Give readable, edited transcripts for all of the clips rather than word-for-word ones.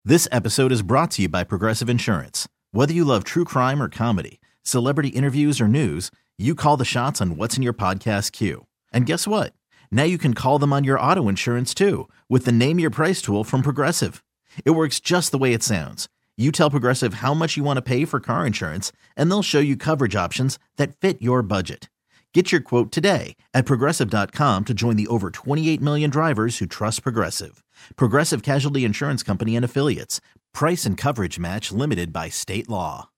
This episode is brought to you by Progressive Insurance. Whether you love true crime or comedy, celebrity interviews or news, you call the shots on what's in your podcast queue. And guess what? Now you can call them on your auto insurance too with the Name Your Price tool from Progressive. It works just the way it sounds. You tell Progressive how much you want to pay for car insurance, and they'll show you coverage options that fit your budget. Get your quote today at Progressive.com to join the over 28 million drivers who trust Progressive. Progressive Casualty Insurance Company and Affiliates. Price and coverage match limited by state law.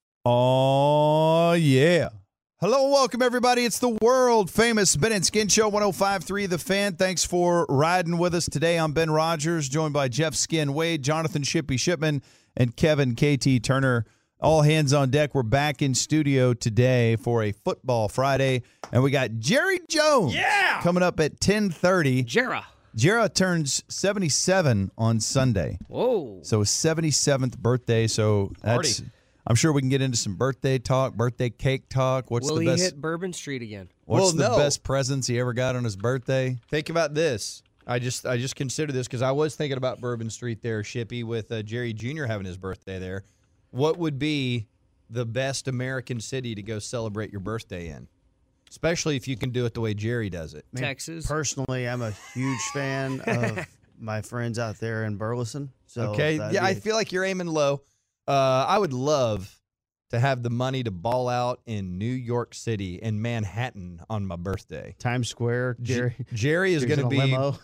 Oh, yeah. Hello and welcome, everybody. It's the world-famous Ben and Skin Show, 105.3 The Fan. Thanks for riding with us today. I'm Ben Rogers, joined by Jeff Skin Wade, Jonathan Shippy Shipman, and Kevin KT Turner. All hands on deck. We're back in studio today for a Football Friday, and we got Jerry Jones coming up at 10:30. Jera turns 77 on Sunday. Whoa. So his 77th birthday. So that's, I'm sure we can get into some birthday talk, birthday cake talk. Will he hit Bourbon Street again? What's the best presents he ever got on his birthday? Think about this. I just considered this because I was thinking about Bourbon Street there, Shippy, with Jerry Jr. having his birthday there. What would be the best American city to go celebrate your birthday in? Especially if you can do it the way Jerry does it. Texas. Personally, I'm a huge fan of my friends out there in Burleson. So okay, yeah, I feel like you're aiming low. I would love to have the money to ball out in New York City and Manhattan on my birthday. Times Square. Jerry's going to be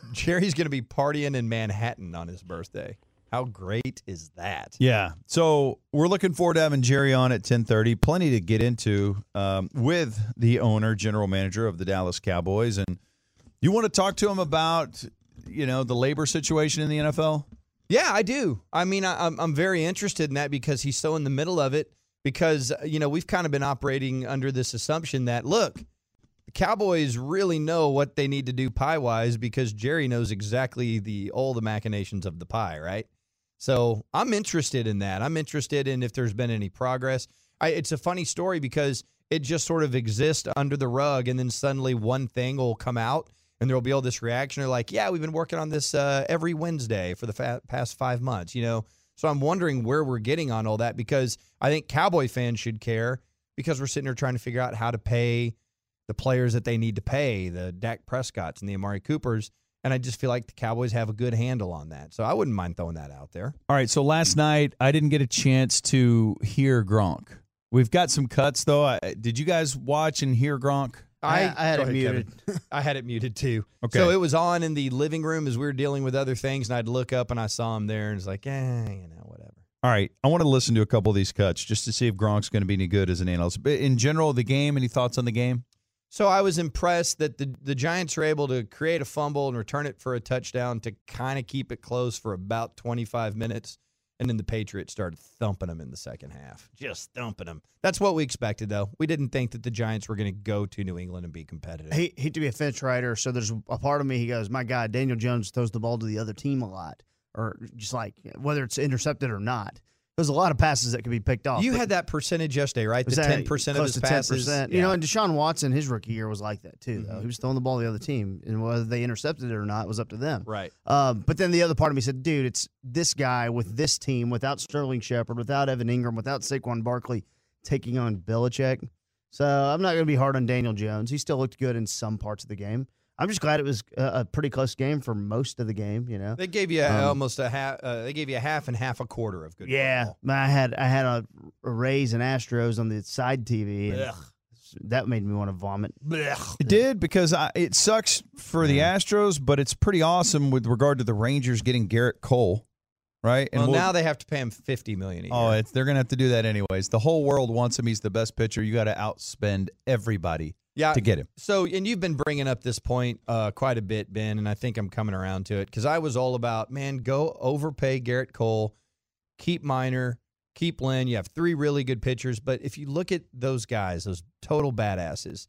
partying in Manhattan on his birthday. How great is that? Yeah. So we're looking forward to having Jerry on at 10:30. Plenty to get into with the owner, general manager of the Dallas Cowboys. And you want to talk to him about, the labor situation in the NFL? Yeah, I do. I mean, I'm very interested in that because he's so in the middle of it. Because, we've kind of been operating under this assumption that, look, the Cowboys really know what they need to do pie-wise because Jerry knows exactly all the machinations of the pie, right? So I'm interested in that. I'm interested in if there's been any progress. It's a funny story because it just sort of exists under the rug, and then suddenly one thing will come out, and there will be all this reaction. They're like, yeah, we've been working on this every Wednesday for the past 5 months, So I'm wondering where we're getting on all that because I think Cowboy fans should care because we're sitting there trying to figure out how to pay the players that they need to pay, the Dak Prescotts and the Amari Coopers. And I just feel like the Cowboys have a good handle on that. So I wouldn't mind throwing that out there. All right, so last night I didn't get a chance to hear Gronk. We've got some cuts, though. Did you guys watch and hear Gronk? I had it muted. I had it muted, too. Okay. So it was on in the living room as we were dealing with other things, and I'd look up and I saw him there, and it's like, whatever. All right, I want to listen to a couple of these cuts just to see if Gronk's going to be any good as an analyst. But in general, the game, any thoughts on the game? So I was impressed that the Giants were able to create a fumble and return it for a touchdown to kind of keep it close for about 25 minutes. And then the Patriots started thumping them in the second half. Just thumping them. That's what we expected, though. We didn't think that the Giants were going to go to New England and be competitive. I hate to be a fence rider, so there's a part of me, he goes, my God, Daniel Jones throws the ball to the other team a lot. Or just like, whether it's intercepted or not. There's a lot of passes that could be picked off. You had that percentage yesterday, right? The 10% of his passes. 10%. Yeah. And Deshaun Watson, his rookie year was like that too, though. He was throwing the ball to the other team, and whether they intercepted it or not was up to them. Right. But then the other part of me said, dude, it's this guy with this team, without Sterling Shepard, without Evan Ingram, without Saquon Barkley, taking on Belichick. So I'm not going to be hard on Daniel Jones. He still looked good in some parts of the game. I'm just glad it was a pretty close game for most of the game. They gave you almost a half. They gave you a half and half a quarter of good. Yeah, football. I had a Rays and Astros on the side TV. And that made me want to vomit. It did because it sucks for the Astros, but it's pretty awesome with regard to the Rangers getting Garrett Cole, right? And now they have to pay him $50 million a year. Oh, they're going to have to do that anyways. The whole world wants him. He's the best pitcher. You got to outspend everybody. To get him. So, and you've been bringing up this point quite a bit, Ben, and I think I'm coming around to it because I was all about, go overpay Garrett Cole, keep Minor, keep Lynn. You have three really good pitchers, but if you look at those guys, those total badasses,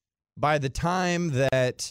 by the time that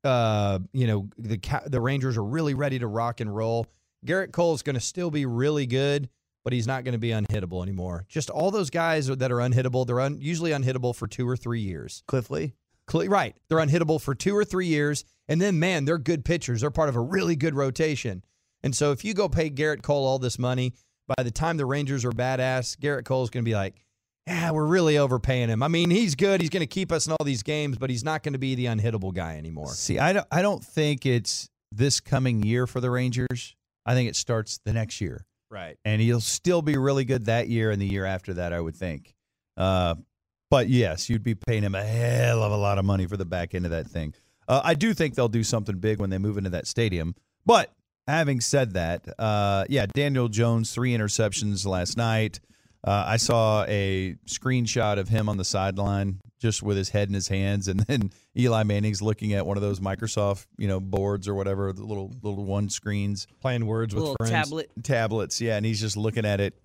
the Rangers are really ready to rock and roll, Garrett Cole is going to still be really good, but he's not going to be unhittable anymore. Just all those guys that are unhittable, they're usually unhittable for 2 or 3 years. Cliff Lee. Right. They're unhittable for 2 or 3 years, and then, man, they're good pitchers. They're part of a really good rotation. And so if you go pay Garrett Cole all this money, by the time the Rangers are badass, Garrett Cole's going to be like, yeah, we're really overpaying him. I mean, he's good. He's going to keep us in all these games, but he's not going to be the unhittable guy anymore. See, I don't think it's this coming year for the Rangers. I think it starts the next year. Right. And he'll still be really good that year and the year after that, I would think. But, yes, you'd be paying him a hell of a lot of money for the back end of that thing. I do think they'll do something big when they move into that stadium. But having said that, Daniel Jones, 3 interceptions last night. I saw a screenshot of him on the sideline just with his head in his hands, and then Eli Manning's looking at one of those Microsoft, boards or whatever, the little one screens. Playing words with friends. Tablets, yeah, and he's just looking at it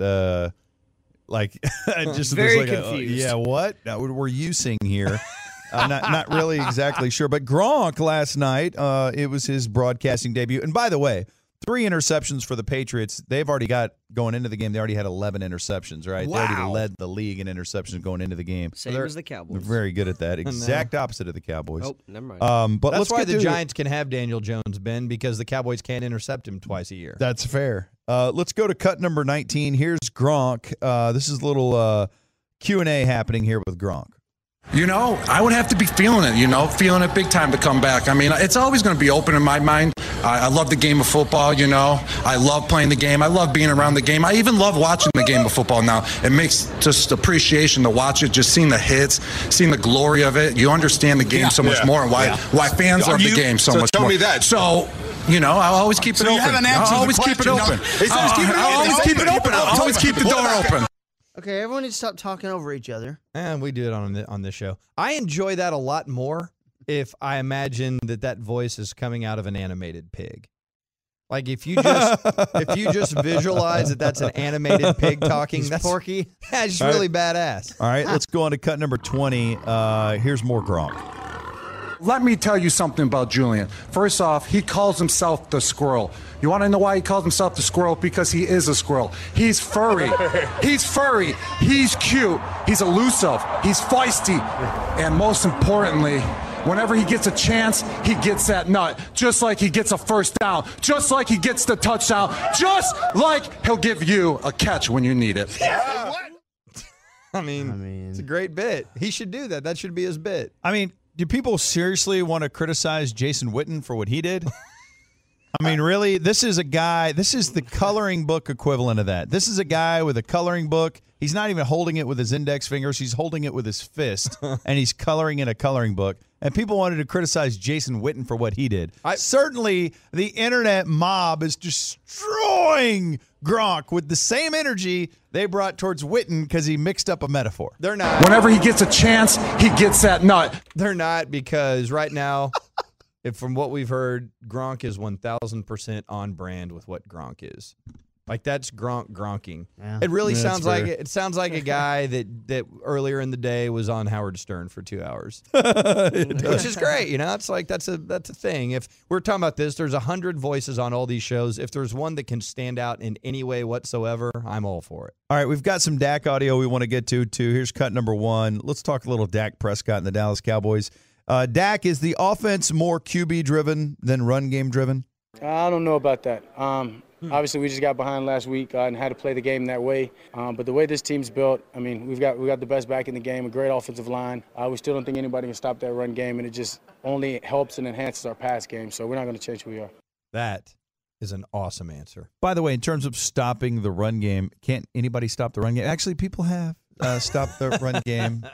like just very like confused. What were you seeing here? I'm not really exactly sure. But Gronk last night, it was his broadcasting debut. And by the way, 3 interceptions for the Patriots. They've already got, going into the game, they already had 11 interceptions, right? Wow. They already led the league in interceptions going into the game. Same as the Cowboys. They're very good at that. Exact opposite of the Cowboys. Oh, never mind. But That's let's why get the to it. Giants can have Daniel Jones, Ben, because the Cowboys can't intercept him twice a year. That's fair. Let's go to cut number 19. Here's Gronk. This is a little Q&A happening here with Gronk. I would have to be feeling it, feeling it big time to come back. I mean, it's always going to be open in my mind. I love the game of football, I love playing the game. I love being around the game. I even love watching the game of football now. It makes just appreciation to watch it, just seeing the hits, seeing the glory of it. You understand the game so much more and why fans love the game so much more. Tell me that. So, I'll always keep it open. I'll always keep it open. I'll always keep it open. I'll always keep the door open. Okay, everyone needs to stop talking over each other. And we do it on this show. I enjoy that a lot more if I imagine that voice is coming out of an animated pig. Like if you just visualize that that's an animated pig talking, that's Porky. That's just really badass. All right, let's go on to cut number 20. Here's more Gronk. Let me tell you something about Julian. First off, he calls himself the squirrel. You want to know why he calls himself the squirrel? Because he is a squirrel. He's furry. He's furry. He's cute. He's elusive. He's feisty. And most importantly, whenever he gets a chance, he gets that nut. Just like he gets a first down. Just like he gets the touchdown. Just like he'll give you a catch when you need it. I mean, it's a great bit. He should do that. That should be his bit. I mean, do people seriously want to criticize Jason Witten for what he did? I mean, really, this is the coloring book equivalent of that. This is a guy with a coloring book. He's not even holding it with his index fingers. He's holding it with his fist, and he's coloring in a coloring book. And people wanted to criticize Jason Witten for what he did. Certainly, the internet mob is destroying Gronk with the same energy they brought towards Witten because he mixed up a metaphor. They're not. Whenever he gets a chance, he gets that nut. They're not, because right now, from what we've heard, Gronk is 1,000% on brand with what Gronk is. Like, that's gronking. Yeah. It really sounds like a guy that earlier in the day was on Howard Stern for 2 hours, which is great. It's like that's a thing. If we're talking about this, there's 100 voices on all these shows. If there's one that can stand out in any way whatsoever, I'm all for it. All right, we've got some Dak audio we want to get to too. Here's cut number 1. Let's talk a little Dak Prescott and the Dallas Cowboys. Dak, is the offense more QB driven than run game driven? I don't know about that. Obviously, we just got behind last week and had to play the game that way. But the way this team's built, I mean, we got the best back in the game, a great offensive line. We still don't think anybody can stop that run game, and it just only helps and enhances our pass game. So we're not going to change who we are. That is an awesome answer. By the way, in terms of stopping the run game, can't anybody stop the run game? Actually, people have stopped the run game.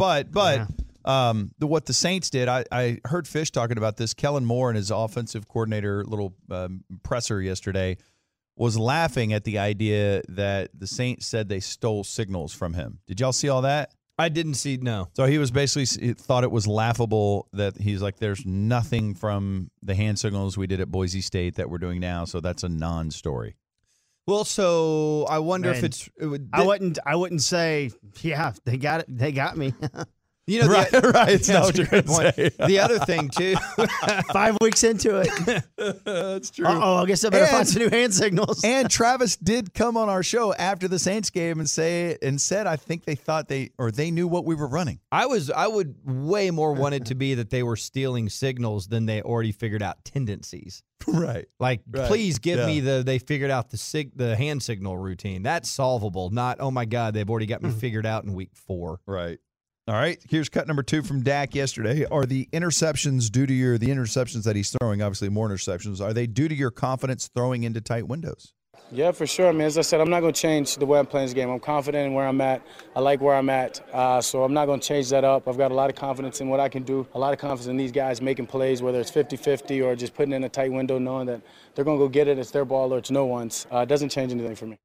What the Saints did, I heard Fish talking about this. Kellen Moore and his offensive coordinator little presser yesterday was laughing at the idea that the Saints said they stole signals from him. Did y'all see all that? I didn't see, no. So he was basically thought it was laughable that he's like, there's nothing from the hand signals we did at Boise State that we're doing now, so that's a non-story. Well, so I wonder if I wouldn't say, yeah, they got it. They got me. You know, right. It's not what you're good going to say. The other thing, too. 5 weeks into it. That's true. I guess I better find some new hand signals. And Travis did come on our show after the Saints game and said I think they thought they knew what we were running. I would way more want it to be that they were stealing signals than they already figured out tendencies. Right. Like, Right. please give Yeah. me they figured out the hand signal routine. That's solvable. Not, oh my God, they've already got me figured out in week 4. Right. All right. Here's cut number 2 from Dak yesterday. Are the interceptions due to the interceptions that he's throwing, obviously more interceptions, are they due to your confidence throwing into tight windows? Yeah, for sure, man. As I said, I'm not going to change the way I'm playing this game. I'm confident in where I'm at. I like where I'm at, so I'm not going to change that up. I've got a lot of confidence in what I can do, a lot of confidence in these guys making plays, whether it's 50-50 or just putting in a tight window, knowing that they're going to go get it. It's their ball or it's no one's. It doesn't change anything for me.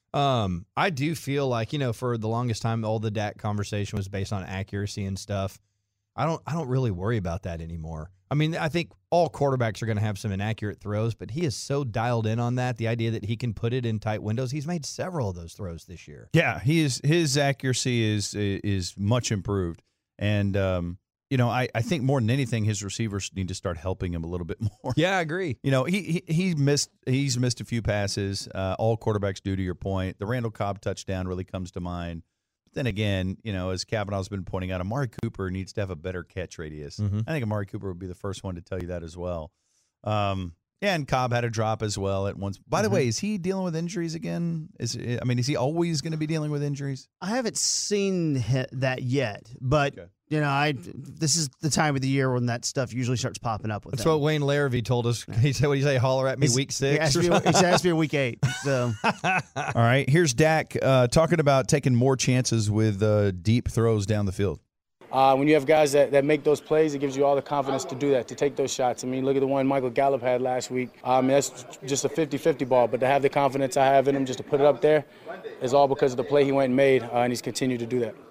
I do feel like, for the longest time, all the Dak conversation was based on accuracy and stuff. I don't really worry about that anymore. I mean, I think all quarterbacks are going to have some inaccurate throws, but he is so dialed in on that. The idea that he can put it in tight windows. He's made several of those throws this year. Yeah, his accuracy is much improved, and I think more than anything, his receivers need to start helping him a little bit more. Yeah, I agree. He's missed a few passes. All quarterbacks do, to your point. The Randall Cobb touchdown really comes to mind. But then again, as Kavanaugh's been pointing out, Amari Cooper needs to have a better catch radius. Mm-hmm. I think Amari Cooper would be the first one to tell you that as well. And Cobb had a drop as well at once. By the way, is he dealing with injuries again? Is he always going to be dealing with injuries? I haven't seen that yet, but this is the time of the year when that stuff usually starts popping up with That's him. what Wayne Larrivee told us. He said, "What do you say? Holler at me, week 6." He asked me in week 8. So, all right, here's Dak talking about taking more chances with deep throws down the field. When you have guys that make those plays, it gives you all the confidence to do that, to take those shots. I mean, look at the one Michael Gallup had last week. That's just a 50-50 ball, but to have the confidence I have in him just to put it up there is all because of the play he went and made, and he's continued to do that.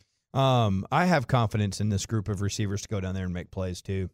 I have confidence in this group of receivers to go down there and make plays too.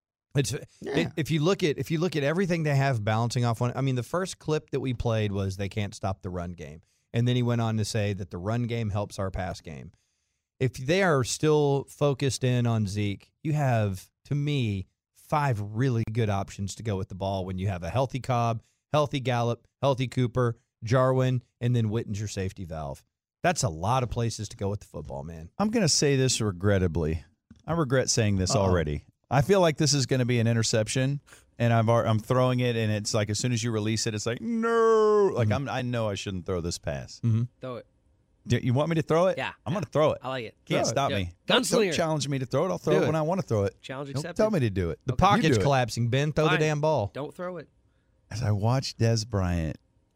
If you look at everything they have balancing off one. I mean, the first clip that we played was they can't stop the run game, and then he went on to say that the run game helps our pass game. If they are still focused in on Zeke, you have, to me, 5 really good options to go with the ball when you have a healthy Cobb, healthy Gallup, healthy Cooper, Jarwin, and then Witten's your safety valve. That's a lot of places to go with the football, man. I'm going to say this regrettably. I regret saying this already. I feel like this is going to be an interception, and I'm throwing it, and it's like as soon as you release it, it's like, no. Like, I know I shouldn't throw this pass. Mm-hmm. Throw it. You want me to throw it? Yeah. I'm going to throw it. I like it. Can't Throw it. stop Yeah. me. Gunslinger. Don't challenge me to throw it. I'll throw Do it it. when I want to throw it. Challenge Don't accepted. tell me to do it. The Okay. pocket's You do it. collapsing, Ben. Throw the Fine. damn ball. Don't throw it. As I watch Des Bryant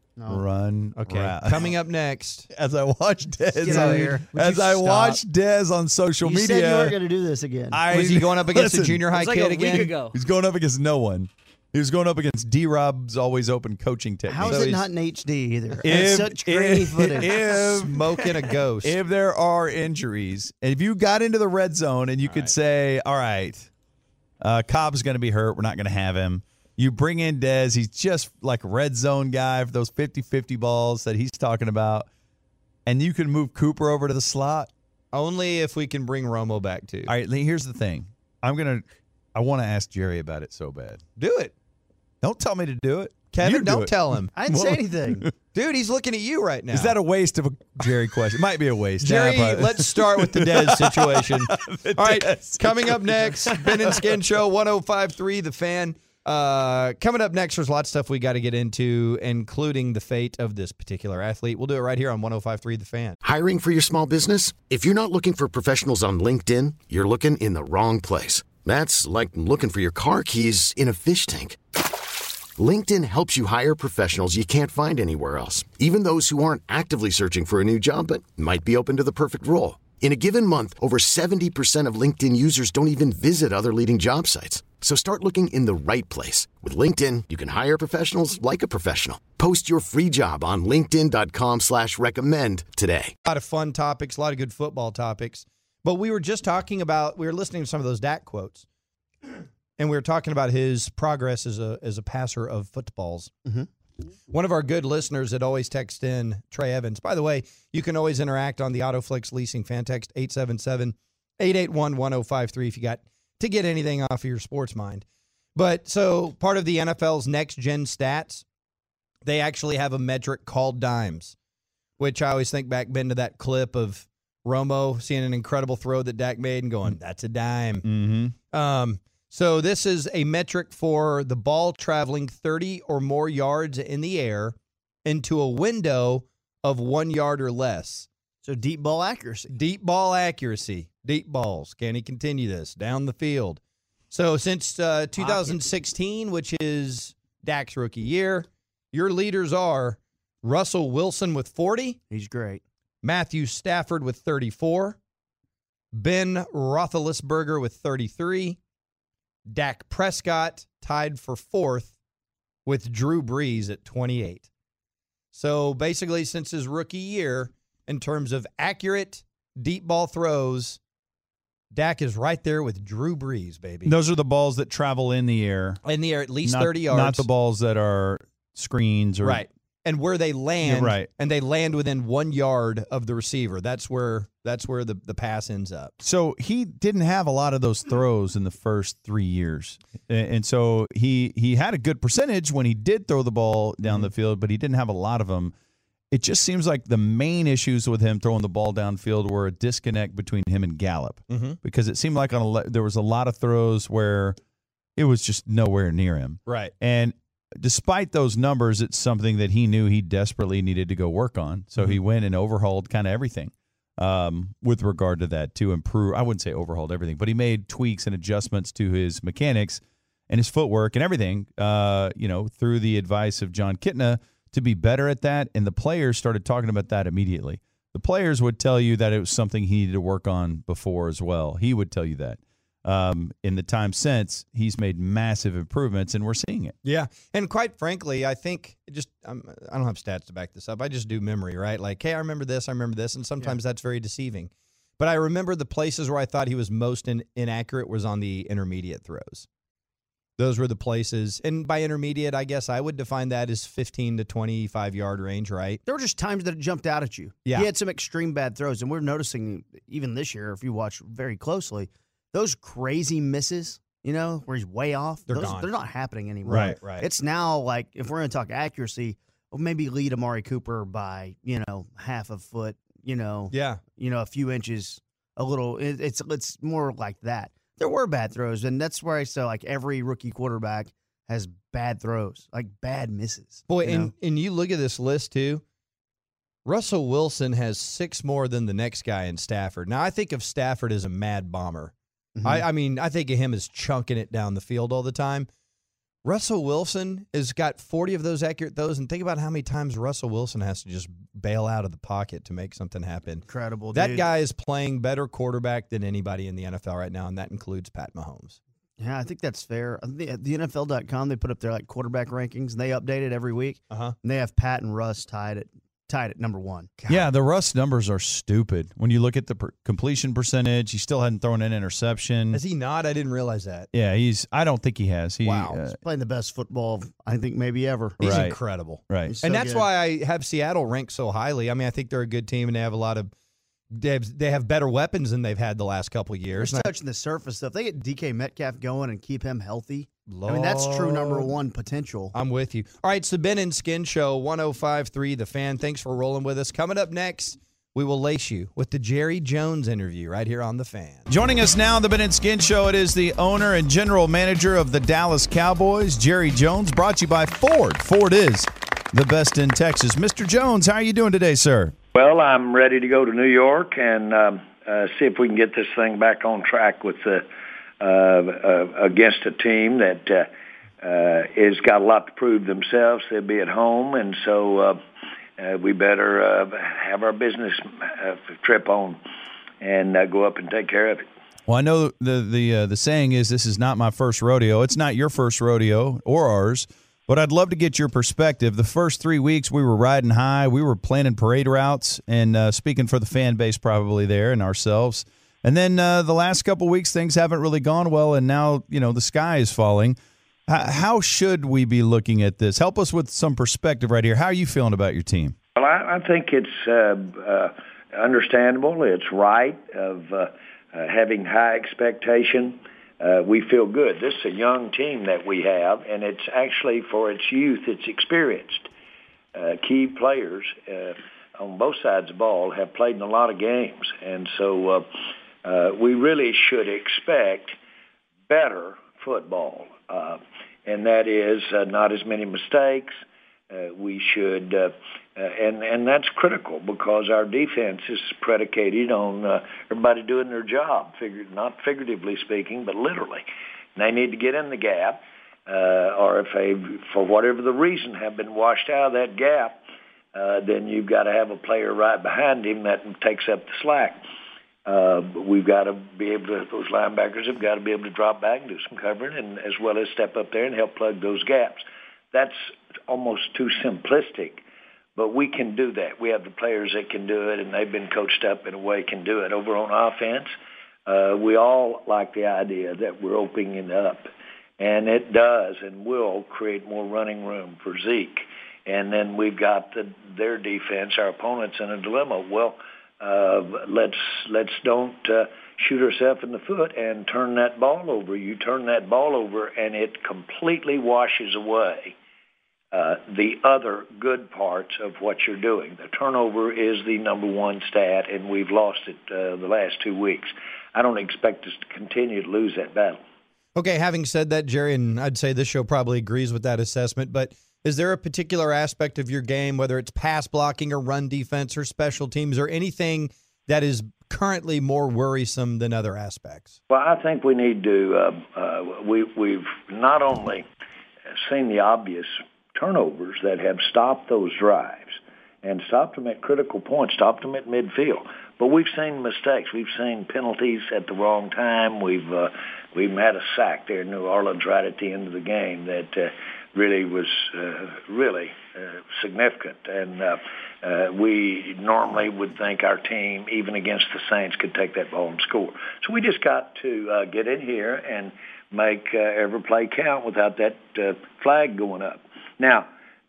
run Okay. route. Coming up next. As I watch Des, Get out of here. as I watch Des on social you media, said you weren't going to do this again. Was he going up against a Listen, junior high It was like kid a again? week ago. He's going up against no one. He was going up against D-Rob's always open coaching technique. How is So it he's- not in HD either? If- It's such grainy footage. Smoking a ghost. If there are injuries, and if you got into the red zone and you could say, all right, Cobb's going to be hurt, we're not going to have him. You bring in Dez. He's just like red zone guy for those 50-50 balls that he's talking about. And you can move Cooper over to the slot. Only if we can bring Romo back too. All right, here's the thing. I want to ask Jerry about it so bad. Do it. Don't tell me to do it. Kevin, You do don't it. all him. I didn't say anything. Dude, he's looking at you right now. Is that a waste of a Jerry question? It might be a waste. Jerry, Nah, probably- let's start with the Dez situation. All right, Dez coming up next, Ben and Skin Show, 105.3 The Fan. Coming up next, there's lots of stuff we got to get into, including the fate of this particular athlete. We'll do it right here on 105.3 The Fan. Hiring for your small business? If you're not looking for professionals on LinkedIn, you're looking in the wrong place. That's like looking for your car keys in a fish tank. LinkedIn helps you hire professionals you can't find anywhere else, even those who aren't actively searching for a new job but might be open to the perfect role. In a given month, over 70% of LinkedIn users don't even visit other leading job sites. So start looking in the right place. With LinkedIn, you can hire professionals like a professional. Post your free job on linkedin.com/recommend today. A lot of fun topics, a lot of good football topics. But we were just talking about, we were listening to some of those Dak quotes, and we were talking about his progress as a passer of footballs. Mm-hmm. One of our good listeners that always texts in, Trey Evans. By the way, you can always interact on the AutoFlex Leasing fan text, 881-1053 if you got to get anything off of your sports mind. But so part of the NFL's next-gen stats, they actually have a metric called dimes, which I always think back, Ben, to that clip of Romo seeing an incredible throw that Dak made and going, that's a dime. Mm-hmm. So this is a metric for the ball traveling 30 or more yards in the air into a window of 1 yard or less. So deep ball accuracy. Deep ball accuracy. Deep balls. Can he continue this down the field? So since 2016, which is Dak's rookie year, your leaders are Russell Wilson with 40. He's great. Matthew Stafford with 34. Ben Roethlisberger with 33. Dak Prescott tied for fourth with Drew Brees at 28. So basically, since his rookie year, in terms of accurate deep ball throws, Dak is right there with Drew Brees, baby. Those are the balls that travel in the air. In the air, at least 30 yards. Not the balls that are screens or right. And where they land, right. And they land within 1 yard of the receiver. That's where the pass ends up. So he didn't have a lot of those throws in the first 3 years. And so he had a good percentage when he did throw the ball down the field, but he didn't have a lot of them. It just seems like the main issues with him throwing the ball downfield were a disconnect between him and Gallup, because it seemed like there was a lot of throws where it was just nowhere near him. Right. And despite those numbers, it's something that he knew he desperately needed to go work on. So he went and overhauled kind of everything with regard to that to improve. I wouldn't say overhauled everything, but he made tweaks and adjustments to his mechanics and his footwork and everything, through the advice of John Kitna to be better at that. And the players started talking about that immediately. The players would tell you that it was something he needed to work on before as well. He would tell you that. In the time since, he's made massive improvements, and we're seeing it. Yeah, and quite frankly, I think I don't have stats to back this up. I just do memory, right? Like, hey, I remember this, and sometimes that's very deceiving. But I remember the places where I thought he was most inaccurate was on the intermediate throws. Those were the places, and by intermediate, I guess I would define that as 15 to 25-yard range, right? There were just times that it jumped out at you. Yeah. He had some extreme bad throws, and we're noticing even this year, if you watch very closely, those crazy misses, where he's way off, they're gone. They're not happening anymore. Right. It's now like, if we're going to talk accuracy, maybe lead Amari Cooper by, half a foot, a few inches, a little. It's more like that. There were bad throws, and that's where I say, like, every rookie quarterback has bad throws, like bad misses. Boy, and you look at this list, too. Russell Wilson has 6 more than the next guy in Stafford. Now, I think of Stafford as a mad bomber. Mm-hmm. I think of him as chunking it down the field all the time. Russell Wilson has got 40 of those accurate throws, and think about how many times Russell Wilson has to just bail out of the pocket to make something happen. Incredible, dude. That guy is playing better quarterback than anybody in the NFL right now, and that includes Pat Mahomes. Yeah, I think that's fair. The NFL.com, they put up their quarterback rankings, and they update it every week. And they have Pat and Russ tied at number 1. God. Yeah, the Russ numbers are stupid. When you look at the completion percentage, he still hadn't thrown an interception. Has he not? I didn't realize that. Yeah, I don't think he has. Wow. He's playing the best football, I think, maybe ever. He's Right. incredible. Right. So And that's good. why I have Seattle ranked so highly. I mean, I think they're a good team, and they have a lot of they have better weapons than they've had the last couple of years. Just touching the surface stuff. They get DK Metcalf going and keep him healthy. I mean, that's true number 1 potential. I'm with you. All right, it's the Ben and Skin Show, 105.3 The Fan. Thanks for rolling with us. Coming up next, we will lace you with the Jerry Jones interview right here on The Fan. Joining us now on the Ben and Skin Show, it is the owner and general manager of the Dallas Cowboys, Jerry Jones, brought to you by Ford. Ford is the best in Texas. Mr. Jones, how are you doing today, sir? Well, I'm ready to go to New York and see if we can get this thing back on track with against a team that has got a lot to prove themselves. They'll be at home, and so we better have our business trip on and go up and take care of it. Well, I know the saying is, this is not my first rodeo. It's not your first rodeo or ours. But I'd love to get your perspective. The first 3 weeks, we were riding high. We were planning parade routes and speaking for the fan base probably there and ourselves. And then the last couple of weeks, things haven't really gone well, and now, the sky is falling. How should we be looking at this? Help us with some perspective right here. How are you feeling about your team? Well, I think it's understandable. It's right of having high expectation. We feel good. This is a young team that we have, and it's actually, for its youth, it's experienced. Key players on both sides of the ball have played in a lot of games, and so we really should expect better football, and that is not as many mistakes. We should, and that's critical because our defense is predicated on everybody doing their job, not figuratively speaking, but literally. And they need to get in the gap, or if they, for whatever the reason, have been washed out of that gap, then you've got to have a player right behind him that takes up the slack. We've got to be able to, those linebackers have got to be able to drop back and do some covering, and as well as step up there and help plug those gaps. That's almost too simplistic, but we can do that. We have the players that can do it, and they've been coached up in a way can do it. Over on offense, we all like the idea that we're opening it up, and it does and will create more running room for Zeke. And then we've got their defense, our opponents, in a dilemma. Well, let's don't shoot ourselves in the foot and turn that ball over. You turn that ball over, and it completely washes away the other good parts of what you're doing. The turnover is the number one stat, and we've lost it the last 2 weeks. I don't expect us to continue to lose that battle. Okay, having said that, Jerry, and I'd say this show probably agrees with that assessment, but is there a particular aspect of your game, whether it's pass blocking or run defense or special teams or anything that is currently more worrisome than other aspects? Well, I think we need to, we've not only seen the obvious turnovers that have stopped those drives and stopped them at critical points, stopped them at midfield, but we've seen mistakes. We've seen penalties at the wrong time. We've had a sack there in New Orleans right at the end of the game that really was significant. And we normally would think our team, even against the Saints, could take that ball and score. So we just got to get in here and make every play count without that flag going up. Now,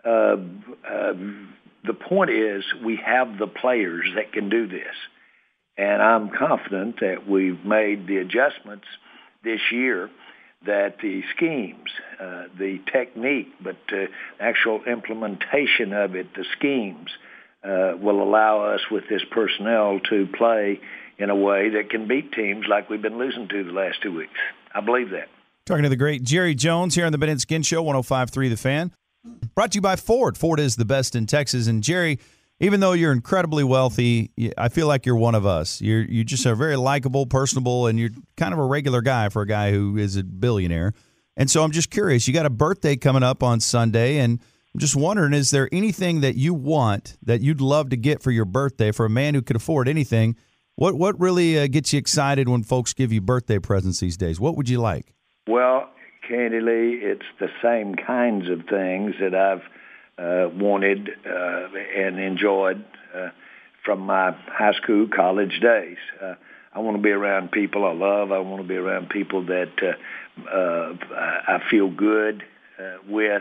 the point is we have the players that can do this. And I'm confident that we've made the adjustments this year, that the schemes, the technique, but actual implementation of it, the schemes, will allow us with this personnel to play in a way that can beat teams like we've been losing to the last 2 weeks. I believe that. Talking to the great Jerry Jones here on the Ben and Skin Show, 105.3 The Fan. Brought to you by Ford. Ford is the best in Texas. And Jerry, even though you're incredibly wealthy, I feel like you're one of us. You just are very likable, personable, and you're kind of a regular guy for a guy who is a billionaire. And so I'm just curious. You got a birthday coming up on Sunday, and I'm just wondering, is there anything that you want that you'd love to get for your birthday for a man who could afford anything? What really gets you excited when folks give you birthday presents these days? What would you like? Well, candidly, it's the same kinds of things that I've wanted and enjoyed from my high school, college days. I want to be around people I love. I want to be around people that I feel good with.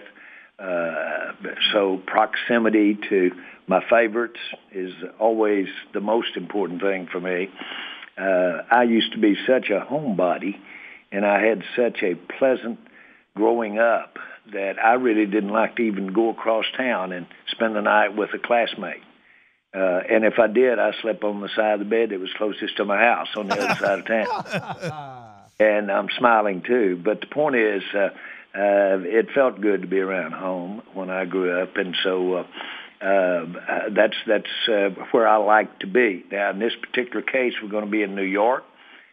So proximity to my favorites is always the most important thing for me. I used to be such a homebody, and I had such a pleasant growing up that I really didn't like to even go across town and spend the night with a classmate. And if I did, I slept on the side of the bed that was closest to my house on the other side of town. And I'm smiling too. But the point is, it felt good to be around home when I grew up. And so that's where I like to be. Now, in this particular case, we're going to be in New York.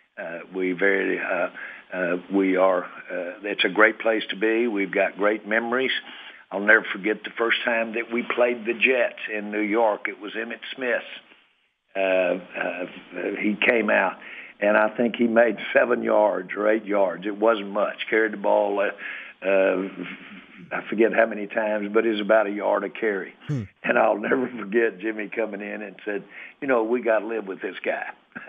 It's a great place to be. We've got great memories. I'll never forget the first time that we played the Jets in New York. It was Emmitt Smith. He came out, and I think he made 7 yards or 8 yards. It wasn't much. Carried the ball, I forget how many times, but it was about a yard a carry. And I'll never forget Jimmy coming in and said, we got to live with this guy.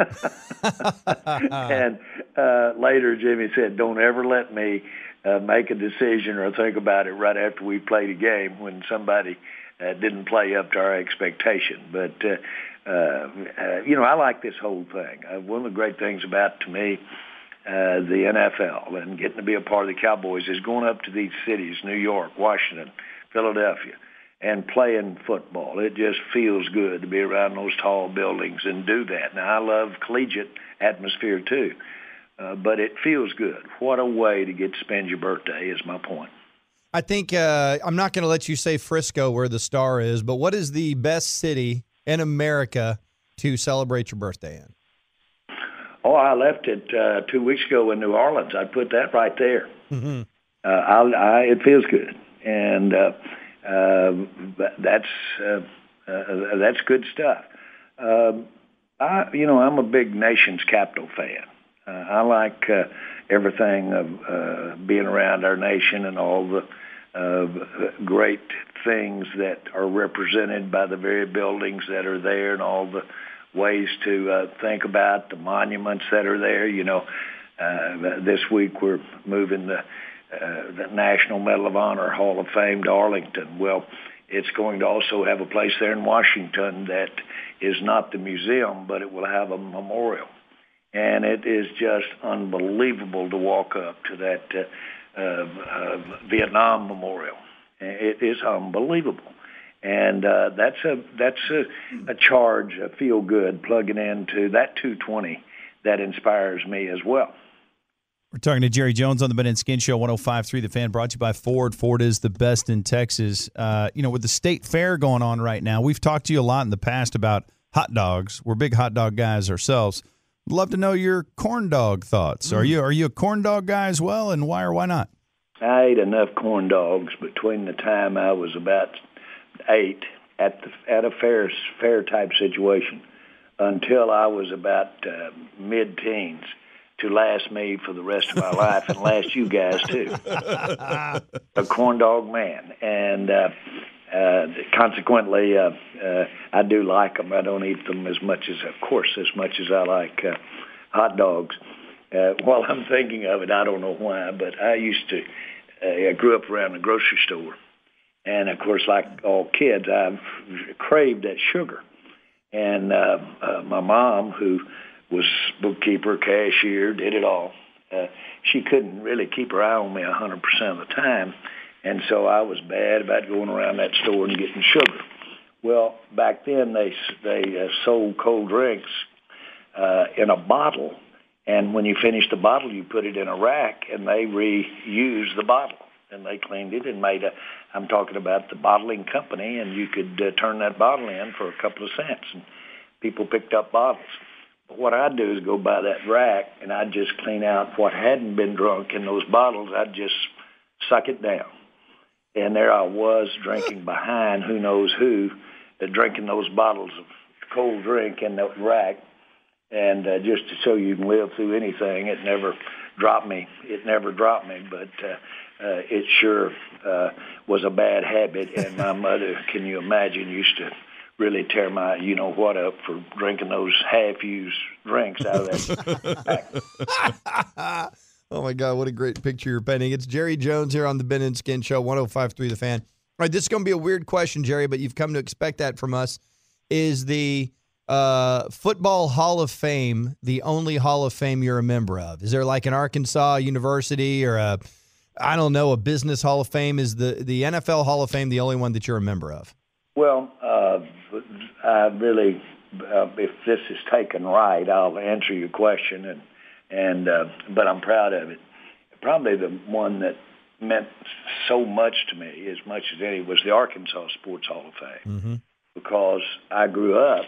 And later Jimmy said, don't ever let me make a decision or think about it right after we played a game when somebody didn't play up to our expectation. But I like this whole thing. One of the great things about, to me, the NFL and getting to be a part of the Cowboys is going up to these cities, New York, Washington, Philadelphia, and playing football. It just feels good to be around those tall buildings and do that. Now, I love collegiate atmosphere too, but it feels good. What a way to get to spend your birthday is my point. I think I'm not going to let you say Frisco where the Star is, but what is the best city in America to celebrate your birthday in? Oh, I left it 2 weeks ago in New Orleans. I'd put that right there. Mm-hmm. It feels good, and that's good stuff. I'm a big Nation's Capital fan. I like everything of being around our nation and all the great things that are represented by the very buildings that are there and all the ways to think about the monuments that are there. This week we're moving the National Medal of Honor Hall of Fame to Arlington. Well, it's going to also have a place there in Washington that is not the museum, but it will have a memorial. And it is just unbelievable to walk up to that Vietnam Memorial. It is unbelievable. And that's a charge, a feel good, plugging into that 220 that inspires me as well. We're talking to Jerry Jones on the Ben and Skin Show, 105.3 The Fan, brought to you by Ford. Ford is the best in Texas. With the state fair going on right now, we've talked to you a lot in the past about hot dogs. We're big hot dog guys ourselves. We'd love to know your corn dog thoughts. Are you a corn dog guy as well, and why or why not? I ate enough corn dogs between the time I was about 8 at a fair type situation until I was about mid-teens to last me for the rest of my life and last you guys too. A corn dog man, and consequently, I do like them. I don't eat them as much as I like hot dogs. While I'm thinking of it, I don't know why, but I grew up around the grocery store. And, of course, like all kids, I craved that sugar. And my mom, who was bookkeeper, cashier, did it all, she couldn't really keep her eye on me 100% of the time. And so I was bad about going around that store and getting sugar. Well, back then they sold cold drinks in a bottle. And when you finished the bottle, you put it in a rack, and they reused the bottle. And they cleaned it and I'm talking about the bottling company, and you could turn that bottle in for a couple of cents, and people picked up bottles. But what I'd do is go by that rack, and I'd just clean out what hadn't been drunk in those bottles. I'd just suck it down. And there I was drinking behind who knows who, drinking those bottles of cold drink in that rack. And just to show you can live through anything, it never dropped me. But it sure was a bad habit. And my mother, can you imagine, used to really tear my you-know-what up for drinking those half-used drinks out of that pack. Oh, my God, what a great picture you're painting. It's Jerry Jones here on the Ben and Skin Show, 105.3 The Fan. All right, this is going to be a weird question, Jerry, but you've come to expect that from us. Is the Football Hall of Fame the only Hall of Fame you're a member of? Is there like an Arkansas University or a business Hall of Fame? Is the NFL Hall of Fame the only one that you're a member of? Well, I really, if this is taken right, I'll answer your question, but I'm proud of it. Probably the one that meant so much to me, as much as any, was the Arkansas Sports Hall of Fame, mm-hmm. because I grew up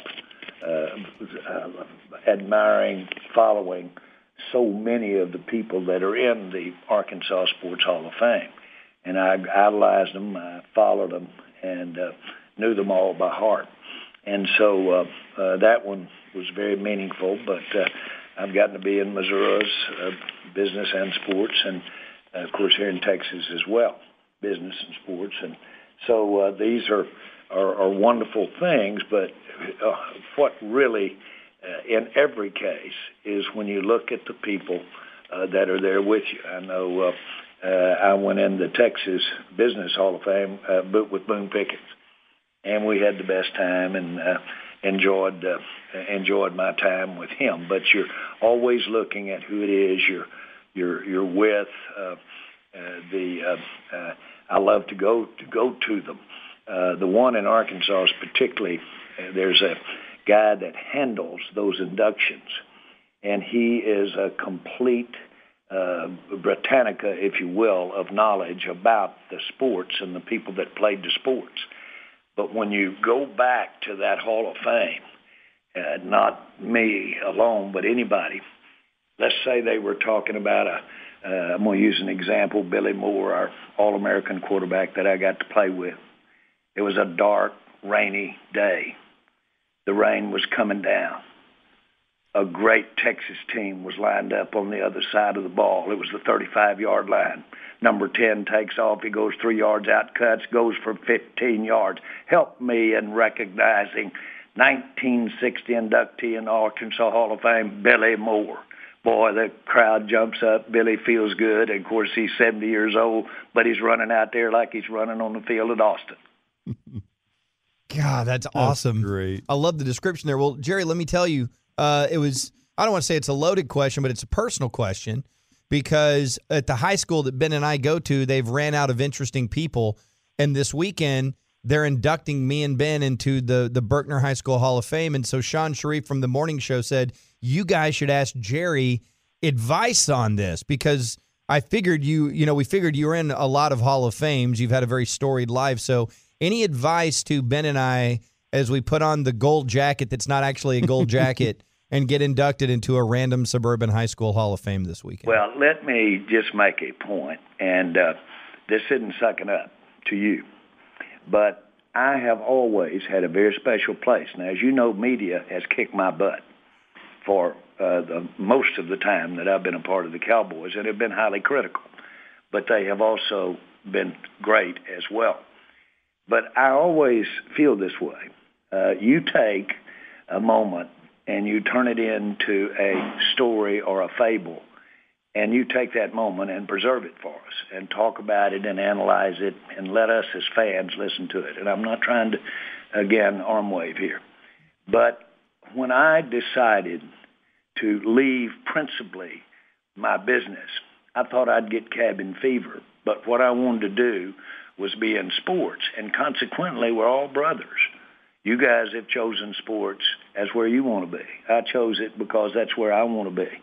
admiring, following so many of the people that are in the Arkansas Sports Hall of Fame. And I idolized them, I followed them, and knew them all by heart. And so that one was very meaningful, but I've gotten to be in Missouri's business and sports, and, of course, here in Texas as well, business and sports. And so these are wonderful things, but what really, in every case, is when you look at the people that are there with you. I know I went in the Texas Business Hall of Fame with Boone Pickens, and we had the best time. And enjoyed my time with him. But you're always looking at who it is you're with. I love to go to them. The one in Arkansas is particularly. There's a guy that handles those inductions, and he is a complete Britannica, if you will, of knowledge about the sports and the people that played the sports. But when you go back to that Hall of Fame, not me alone, but anybody, let's say they were talking about I'm going to use an example, Billy Moore, our All-American quarterback that I got to play with. It was a dark, rainy day. The rain was coming down. A great Texas team was lined up on the other side of the ball. It was the 35-yard line. Number 10 takes off. He goes 3 yards out, cuts, goes for 15 yards. Help me in recognizing 1960 inductee in the Arkansas Hall of Fame, Billy Moore. Boy, the crowd jumps up. Billy feels good. And, of course, he's 70 years old, but he's running out there like he's running on the field at Austin. God, that's awesome. Great. I love the description there. Well, Jerry, let me tell you, it was, I don't want to say it's a loaded question, but it's a personal question because at the high school that Ben and I go to, they've ran out of interesting people. And this weekend, they're inducting me and Ben into the Berkner High School Hall of Fame. And so Sean Sharif from the morning show said, you guys should ask Jerry advice on this because I figured we figured you were in a lot of Hall of Fames. You've had a very storied life. So any advice to Ben and I as we put on the gold jacket that's not actually a gold jacket and get inducted into a random suburban high school Hall of Fame this weekend? Well, let me just make a point, and this isn't sucking up to you, but I have always had a very special place. Now, as you know, media has kicked my butt for the most of the time that I've been a part of the Cowboys, and have been highly critical, but they have also been great as well. But I always feel this way. You take a moment and you turn it into a story or a fable, and you take that moment and preserve it for us and talk about it and analyze it and let us as fans listen to it. And I'm not trying to, again, arm wave here. But when I decided to leave principally my business, I thought I'd get cabin fever. But what I wanted to do was be in sports, and consequently, we're all brothers. You guys have chosen sports as where you want to be. I chose it because that's where I want to be.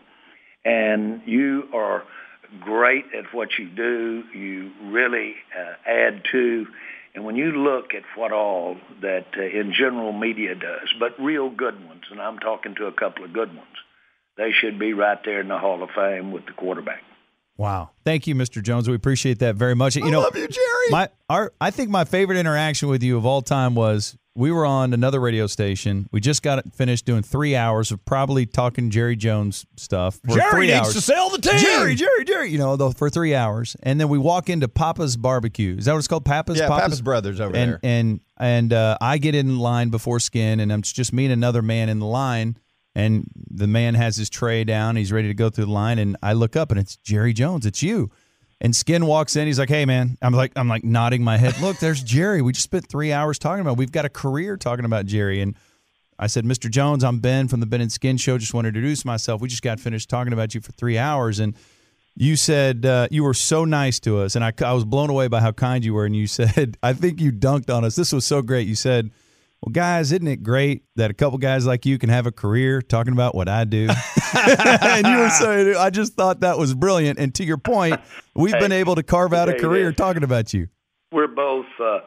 And you are great at what you do. You really add to. And when you look at what all that in general media does, but real good ones, and I'm talking to a couple of good ones, they should be right there in the Hall of Fame with the quarterback. Wow. Thank you, Mr. Jones. We appreciate that very much. I love you, Jerry. I think my favorite interaction with you of all time was we were on another radio station. We just got finished doing 3 hours of probably talking Jerry Jones stuff. For Jerry 3 needs hours. to sell the team. Jerry, for 3 hours. And then we walk into Papa's Barbecue. Is that what it's called? Papa's Brothers over there. And I get in line before Skin, and it's just me and another man in the line. And the man has his tray down. He's ready to go through the line. And I look up, and it's Jerry Jones. It's you. And Skin walks in. He's like, hey, man. I'm like nodding my head. Look, there's Jerry. We just spent 3 hours talking about. We've got a career talking about Jerry. And I said, Mr. Jones, I'm Ben from the Ben and Skin Show. Just wanted to introduce myself. We just got finished talking about you for 3 hours. And you said you were so nice to us. And I was blown away by how kind you were. And you said, I think you dunked on us. This was so great. You said, well, guys, isn't it great that a couple guys like you can have a career talking about what I do? And you were saying, I just thought that was brilliant. And to your point, we've been able to carve out a career talking about you. We're both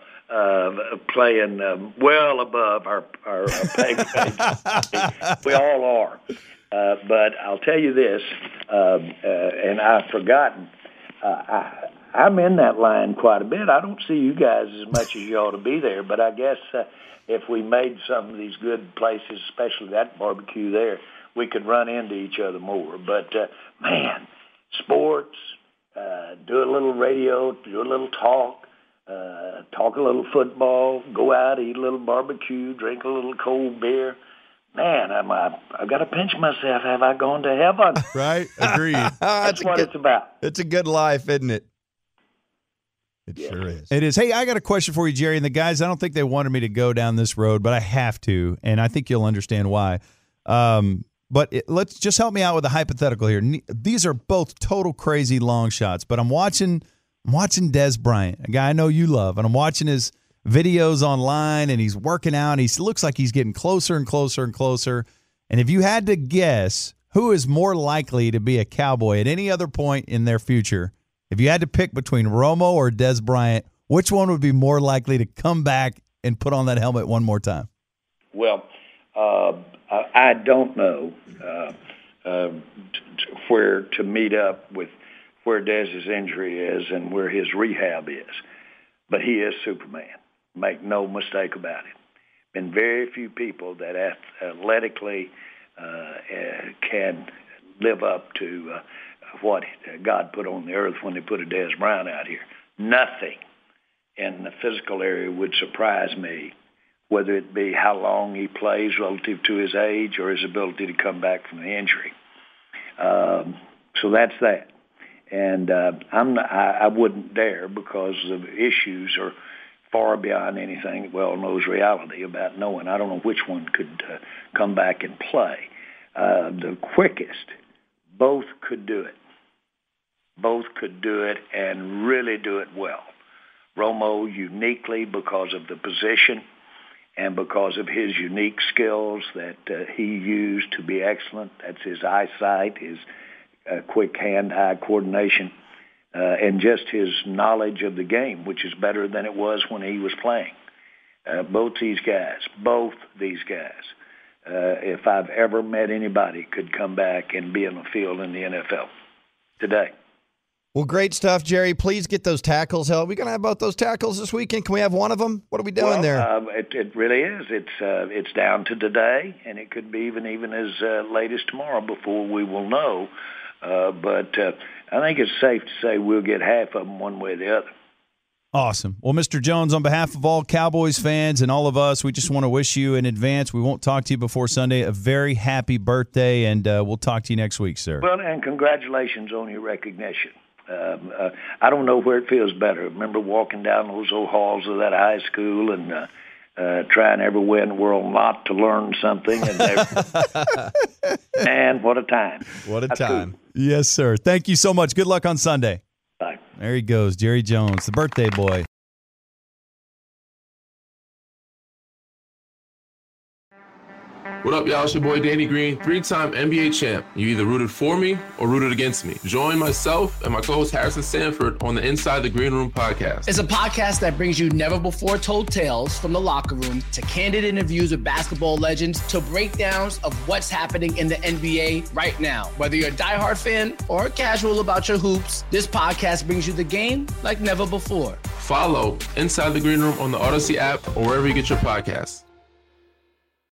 playing well above our pay grades. We all are. But I'll tell you this, and I've forgotten, I'm in that line quite a bit. I don't see you guys as much as you ought to be there, but I guess if we made some of these good places, especially that barbecue there, we could run into each other more. But, man, sports, do a little radio, do a little talk a little football, go out, eat a little barbecue, drink a little cold beer. Man, I've got to pinch myself. Have I gone to heaven? Right? Agreed. That's what it's about. It's a good life, isn't it? It sure is. It is. Hey, I got a question for you, Jerry. And the guys, I don't think they wanted me to go down this road, but I have to, and I think you'll understand why. Let's just help me out with a hypothetical here. These are both total crazy long shots, but I'm watching Dez Bryant, a guy I know you love, and I'm watching his videos online, and he's working out. And he looks like he's getting closer and closer and closer. And if you had to guess who is more likely to be a Cowboy at any other point in their future, if you had to pick between Romo or Dez Bryant, which one would be more likely to come back and put on that helmet one more time? Well, I don't know where to meet up with where Dez's injury is and where his rehab is. But he is Superman. Make no mistake about it. Been very few people that athletically can live up to what God put on the earth when they put a Dez Bryant out here. Nothing in the physical area would surprise me, whether it be how long he plays relative to his age or his ability to come back from the injury. So that's that. And I wouldn't dare, because the issues are far beyond anything that well knows reality about knowing. I don't know which one could come back and play. The quickest, both could do it. Both could do it and really do it well. Romo uniquely because of the position and because of his unique skills that he used to be excellent. That's his eyesight, his quick hand-eye coordination, and just his knowledge of the game, which is better than it was when he was playing. Both these guys, if I've ever met anybody, could come back and be in the field in the NFL today. Well, great stuff, Jerry. Please get those tackles held. We're going to have both those tackles this weekend. Can we have one of them? What are we doing there? It really is. It's down to today, and it could be even as late as tomorrow before we will know. But I think it's safe to say we'll get half of them one way or the other. Awesome. Well, Mr. Jones, on behalf of all Cowboys fans and all of us, we just want to wish you in advance, we won't talk to you before Sunday, a very happy birthday, and we'll talk to you next week, sir. Well, and congratulations on your recognition. I don't know where it feels better. I remember walking down those old halls of that high school and trying everywhere in the world not to learn something. And man, what a time. What a time. Cool. Yes, sir. Thank you so much. Good luck on Sunday. Bye. There he goes, Jerry Jones, the birthday boy. What up, y'all? It's your boy Danny Green, 3-time NBA champ. You either rooted for me or rooted against me. Join myself and my co-host Harrison Sanford on the Inside the Green Room podcast. It's a podcast that brings you never-before-told tales from the locker room to candid interviews with basketball legends to breakdowns of what's happening in the NBA right now. Whether you're a diehard fan or casual about your hoops, this podcast brings you the game like never before. Follow Inside the Green Room on the Odyssey app or wherever you get your podcasts.